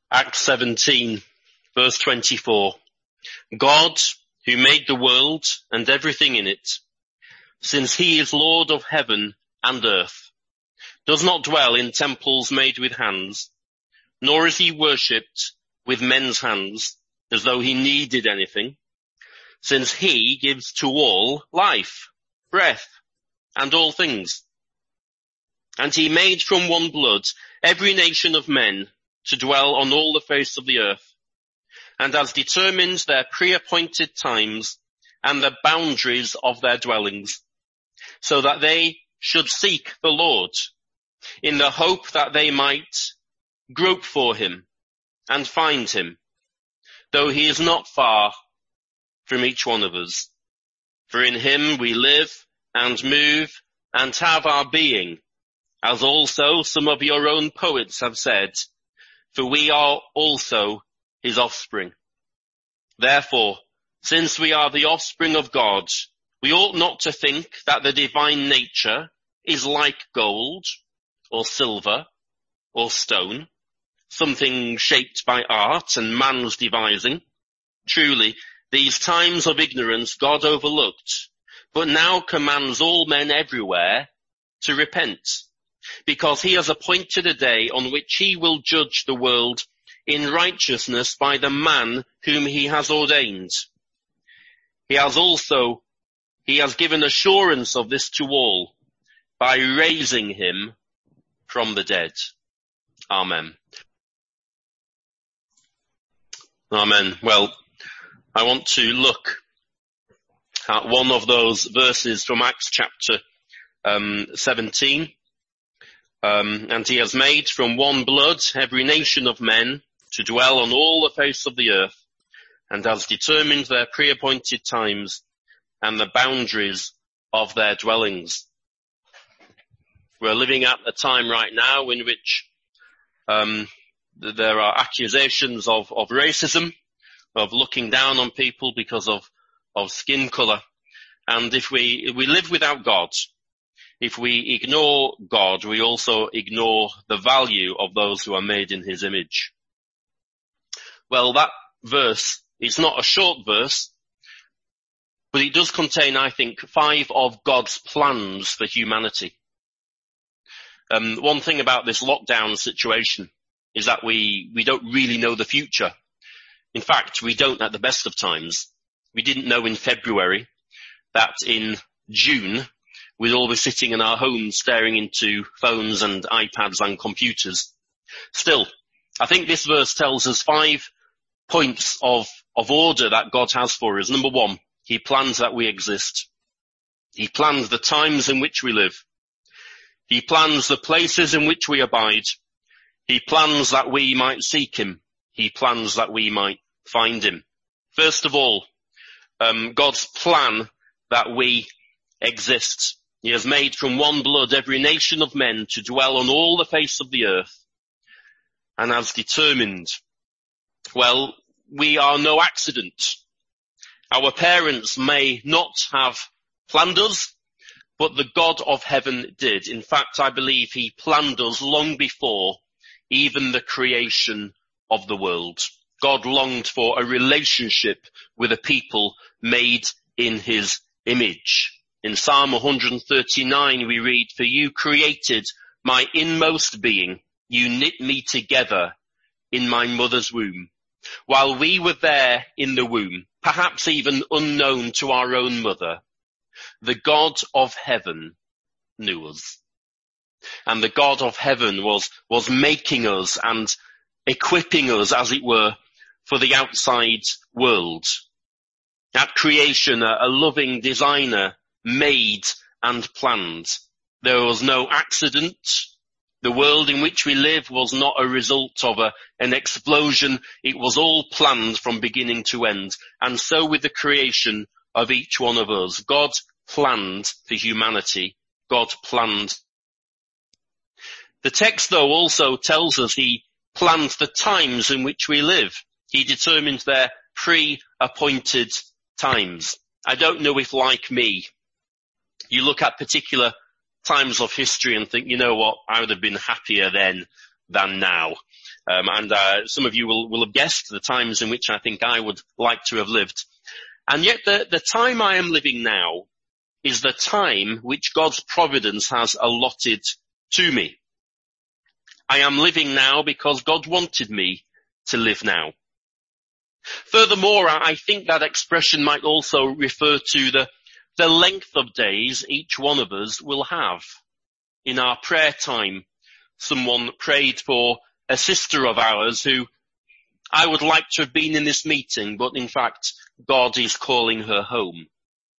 Acts 17, verse 24. God, who made the world and everything in it, since he is Lord of heaven and earth, does not dwell in temples made with hands, nor is he worshipped with men's hands as though he needed anything, since he gives to all life, breath, and all things. And he made from one blood every nation of men to dwell on all the face of the earth, and has determined their pre-appointed times and the boundaries of their dwellings, so that they should seek the Lord, in the hope that they might grope for him and find him, though he is not far from each one of us. For in him we live and move and have our being, as also some of your own poets have said, for we are also his offspring. Therefore, since we are the offspring of God, we ought not to think that the divine nature is like gold or silver or stone, something shaped by art and man's devising. Truly, these times of ignorance God overlooked, but now commands all men everywhere to repent, because he has appointed a day on which he will judge the world in righteousness by the man whom he has ordained. He has given assurance of this to all by raising him from the dead. Amen. Amen. Well, I want to look at one of those verses from Acts chapter 17. And he has made from one blood every nation of men to dwell on all the face of the earth, and has determined their pre-appointed times and the boundaries of their dwellings. We're living at a time right now in which there are accusations of racism, of looking down on people because of skin colour. And if we live without God, if we ignore God, we also ignore the value of those who are made in his image. Well, that verse, it's not a short verse, but it does contain, I think, 5 of God's plans for humanity. One thing about this lockdown situation is that we don't really know the future. In fact, we don't at the best of times. We didn't know in February that in June we'd all be sitting in our homes staring into phones and iPads and computers. Still, I think this verse tells us 5 points of order that God has for us. Number 1, he plans that we exist. He plans the times in which we live. He plans the places in which we abide. He plans that we might seek him. He plans that we might find him. First of all, God's plan that we exist. He has made from one blood every nation of men to dwell on all the face of the earth, and has determined. Well, we are no accident. Our parents may not have planned us, but the God of heaven did. In fact, I believe he planned us long before even the creation of the world. God longed for a relationship with a people made in his image. In Psalm 139 we read, "For you created my inmost being. You knit me together in my mother's womb." While we were there in the womb, perhaps even unknown to our own mother, the God of heaven knew us. And the God of heaven was making us and equipping us, as it were, for the outside world. At creation, a loving designer made and planned. There was no accident. The world in which we live was not a result of an explosion. It was all planned from beginning to end. And so with the creation of each one of us, God planned for humanity. God planned. The text, though, also tells us he planned the times in which we live. He determined their pre-appointed times. I don't know if, like me, you look at particular times of history and think, you know what, I would have been happier then than now. And some of you will have guessed the times in which I think I would like to have lived. And yet the time I am living now is the time which God's providence has allotted to me. I am living now because God wanted me to live now. Furthermore, I think that expression might also refer to the length of days each one of us will have. In our prayer time, someone prayed for a sister of ours who I would like to have been in this meeting, but in fact, God is calling her home.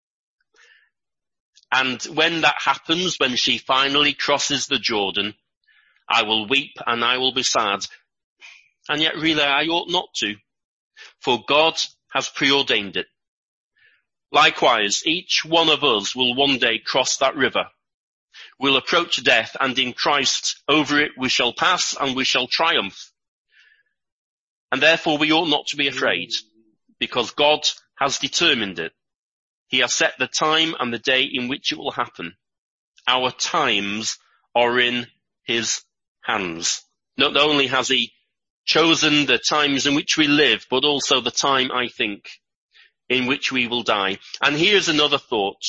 And when that happens, when she finally crosses the Jordan, I will weep and I will be sad. And yet really I ought not to, for God has preordained it. Likewise, each one of us will one day cross that river. We'll approach death, and in Christ over it we shall pass and we shall triumph. And therefore we ought not to be afraid, because God has determined it. He has set the time and the day in which it will happen. Our times are in his hands. Not only has he chosen the times in which we live, but also the time, I think, in which we will die. And here's another thought.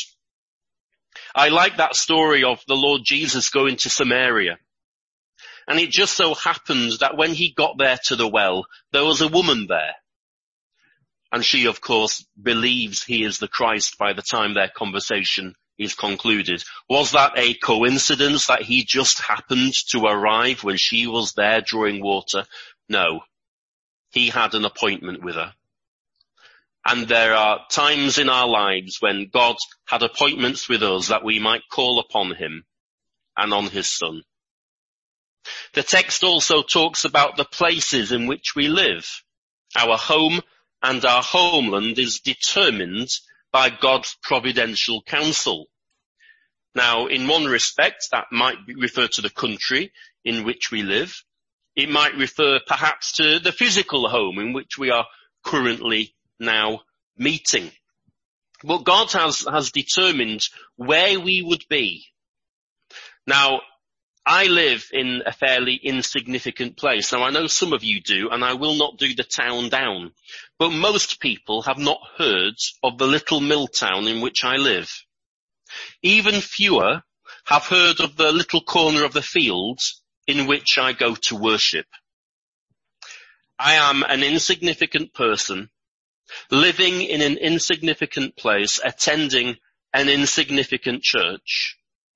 I like that story of the Lord Jesus going to Samaria. And it just so happened that when he got there to the well, there was a woman there. And she, of course, believes he is the Christ by the time their conversation is concluded. Was that a coincidence that he just happened to arrive when she was there drawing water? No. He had an appointment with her. And there are times in our lives when God had appointments with us that we might call upon him and on his Son. The text also talks about the places in which we live. Our home and our homeland is determined by God's providential counsel. Now, in one respect, that might refer to the country in which we live. It might refer perhaps to the physical home in which we are currently now meeting. But God has determined where we would be. Now, I live in a fairly insignificant place. Now, I know some of you do, and I will not do the town down. But most people have not heard of the little mill town in which I live. Even fewer have heard of the little corner of the fields in which I go to worship. I am an insignificant person, living in an insignificant place, attending an insignificant church.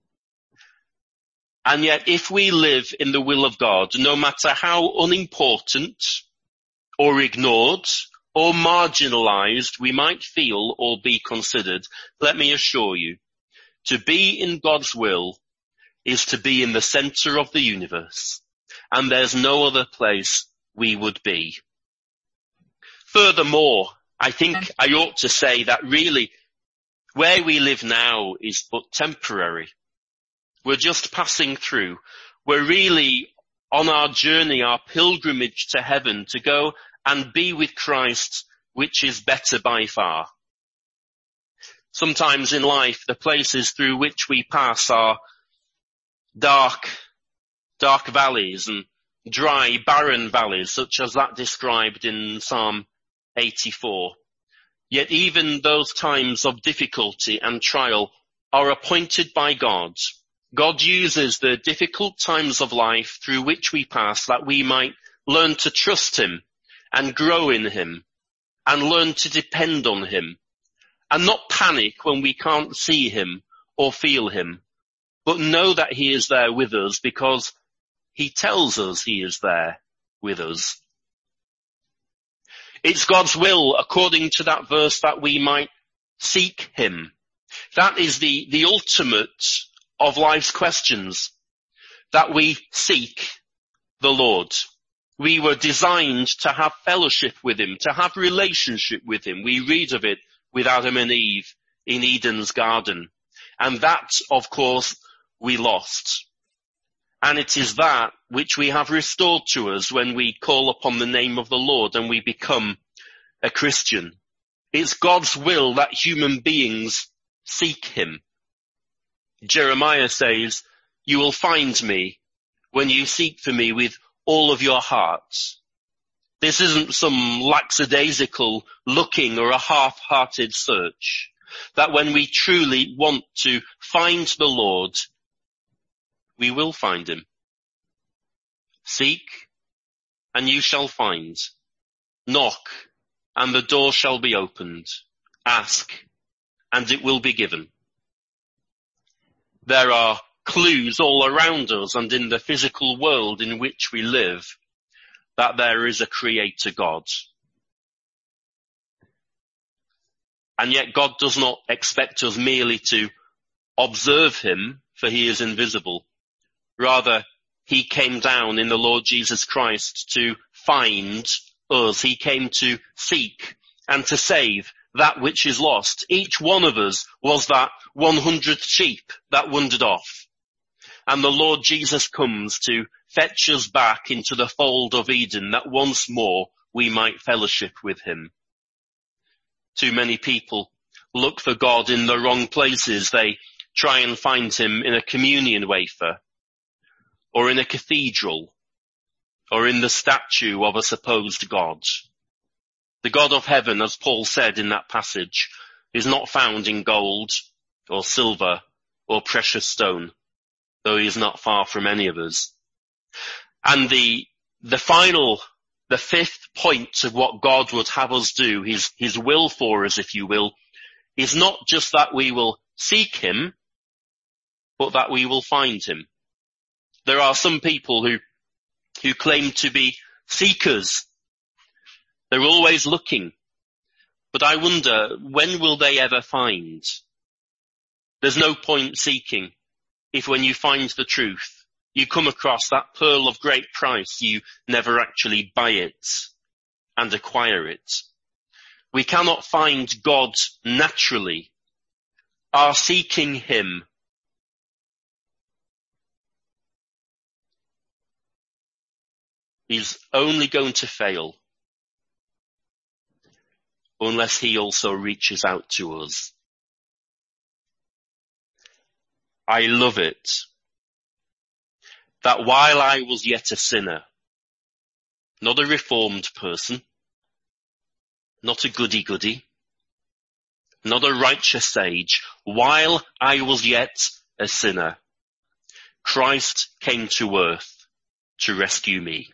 And yet, if we live in the will of God, no matter how unimportant or ignored or marginalized we might feel or be considered, let me assure you, to be in God's will is to be in the center of the universe, and there's no other place we would be. Furthermore, I think I ought to say that really where we live now is but temporary. We're just passing through. We're really on our journey, our pilgrimage to heaven, to go and be with Christ, which is better by far. Sometimes in life, the places through which we pass are dark valleys and dry, barren valleys, such as that described in Psalm 84. Yet even those times of difficulty and trial are appointed by God. God uses the difficult times of life through which we pass that we might learn to trust him and grow in him and learn to depend on him and not panic when we can't see him or feel him, but know that he is there with us because he tells us he is there with us. It's God's will, according to that verse, that we might seek him. That is the ultimate of life's questions, that we seek the Lord. We were designed to have fellowship with him, to have relationship with him. We read of it with Adam and Eve in Eden's garden. And that, of course, we lost. And it is that which we have restored to us when we call upon the name of the Lord and we become a Christian. It's God's will that human beings seek him. Jeremiah says, "You will find me when you seek for me with all of your heart. This isn't some lackadaisical looking or a half-hearted search. That when we truly want to find the Lord, we will find him. Seek, and you shall find. Knock, and the door shall be opened. Ask, and it will be given. There are clues all around us and in the physical world in which we live that there is a creator God. And yet God does not expect us merely to observe him, for he is invisible. Rather, he came down in the Lord Jesus Christ to find us. He came to seek and to save that which is lost. Each one of us was that 100th sheep that wandered off. And the Lord Jesus comes to fetch us back into the fold of Eden, that once more we might fellowship with him. Too many people look for God in the wrong places. They try and find him in a communion wafer, or in a cathedral, or in the statue of a supposed God. The God of heaven, as Paul said in that passage, is not found in gold or silver or precious stone, though he is not far from any of us. And the fifth point of what God would have us do, his will for us, if you will, is not just that we will seek him, but that we will find him. There are some people who claim to be seekers. They're always looking. But I wonder, when will they ever find? There's no point seeking if when you find the truth, you come across that pearl of great price, you never actually buy it and acquire it. We cannot find God naturally. Our seeking him is only going to fail unless he also reaches out to us. I love it that while I was yet a sinner, not a reformed person, not a goody-goody, not a righteous sage, while I was yet a sinner, Christ came to earth to rescue me.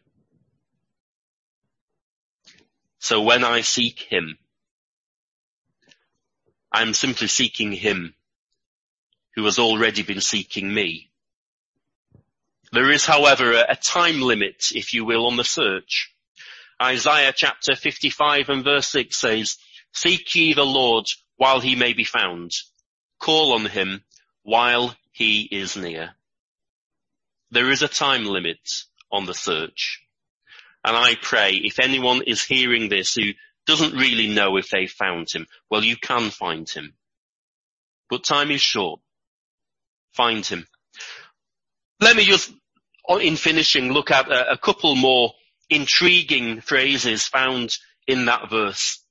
So when I seek him, I'm simply seeking him who has already been seeking me. There is, however, a time limit, if you will, on the search. Isaiah chapter 55 and verse 6 says, "Seek ye the Lord while he may be found. Call on him while he is near." There is a time limit on the search. And I pray, if anyone is hearing this who doesn't really know if they found him, well, you can find him. But time is short. Find him. Let me just, in finishing, look at a couple more intriguing phrases found in that verse.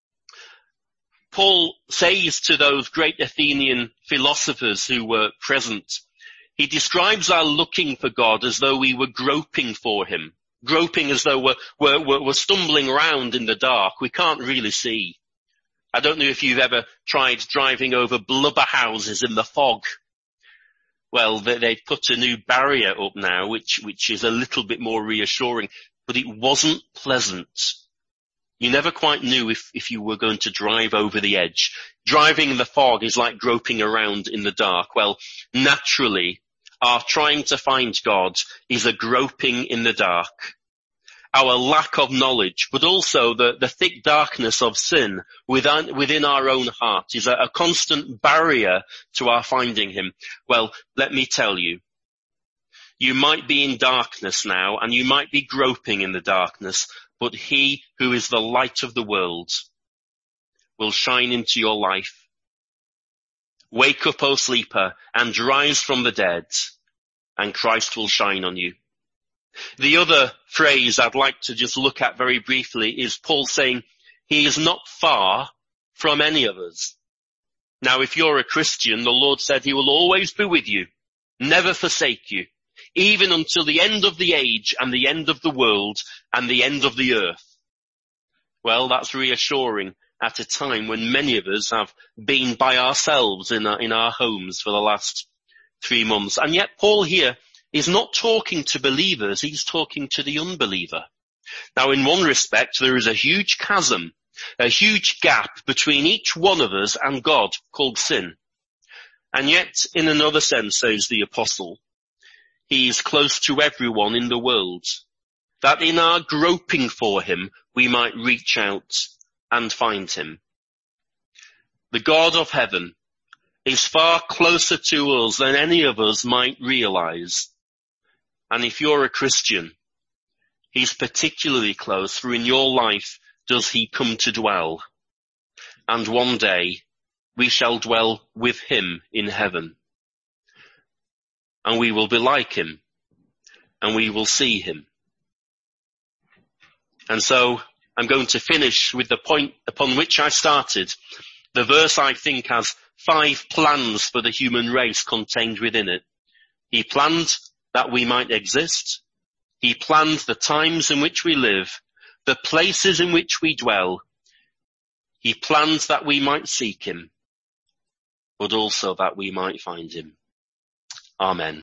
Paul says to those great Athenian philosophers who were present, he describes our looking for God as though we were groping for him. Groping as though we're stumbling around in the dark. We can't really see. I don't know if you've ever tried driving over blubber houses in the fog. Well, they've put a new barrier up now, which is a little bit more reassuring, but it wasn't pleasant. You never quite knew if you were going to drive over the edge. Driving in the fog is like groping around in the dark. Well, naturally, our trying to find God is a groping in the dark. Our lack of knowledge, but also the thick darkness of sin within our own heart is a constant barrier to our finding him. Well, let me tell you, you might be in darkness now and you might be groping in the darkness, but he who is the light of the world will shine into your life. Wake up, O sleeper, and rise from the dead, and Christ will shine on you. The other phrase I'd like to just look at very briefly is Paul saying, he is not far from any of us. Now, if you're a Christian, the Lord said he will always be with you, never forsake you. even until the end of the age and the end of the world and the end of the earth. Well, that's reassuring at a time when many of us have been by ourselves in our homes for the last 3 months. And yet Paul here is not talking to believers, he's talking to the unbeliever. Now, in one respect, there is a huge chasm, a huge gap between each one of us and God, called sin. And yet, in another sense, says the apostle, he is close to everyone in the world, that in our groping for him, we might reach out and find him. The God of heaven is far closer to us than any of us might realize. And if you're a Christian, he's particularly close, for in your life does he come to dwell. And one day we shall dwell with him in heaven. And we will be like him, and we will see him. And so I'm going to finish with the point upon which I started. The verse, I think, has 5 plans for the human race contained within it. He planned that we might exist. He planned the times in which we live, the places in which we dwell. He planned that we might seek him, but also that we might find him. Amen.